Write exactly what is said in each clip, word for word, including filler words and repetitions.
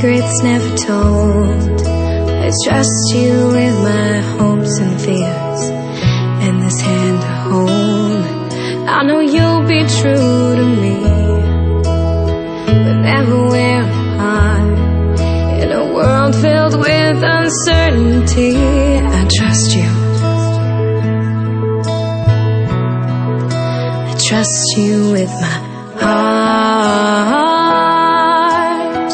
secrets never told. I trust you with my hopes and fears, and this hand to hold. I know you'll be true to me, whenever we're apart. In a world filled with uncertainty, I trust you. I trust you with my heart.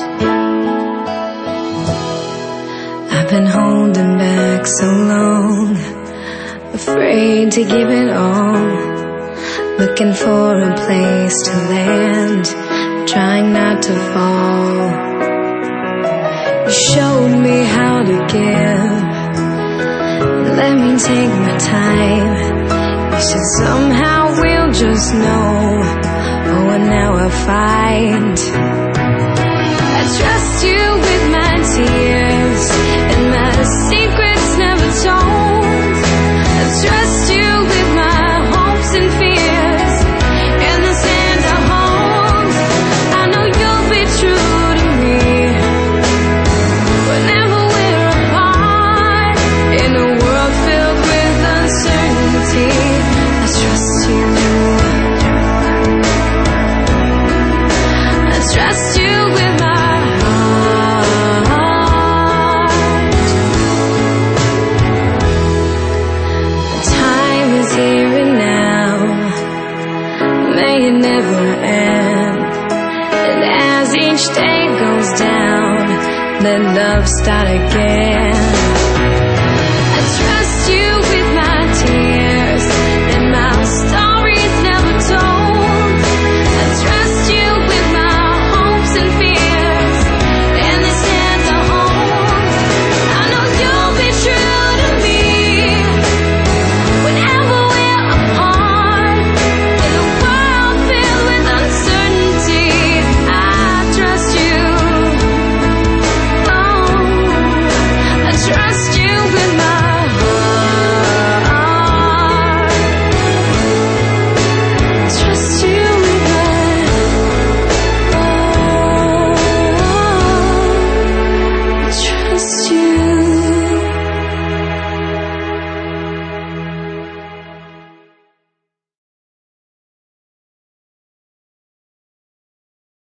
I've been holding back so long, afraid to give it all, looking for a place to land, trying not to fall. You showed me how to give, let me take my time. You said somehow we'll just know. Oh, and now I find I trust you with my tears and my secrets never told. I trust you with my hopes and fears, and the sand I hold. I know you'll be true to me whenever we're apart. In a world filled with uncertainty, I trust you. I trust you with my heart. The time is here and now, may it never end. And as each day goes down, let love start again.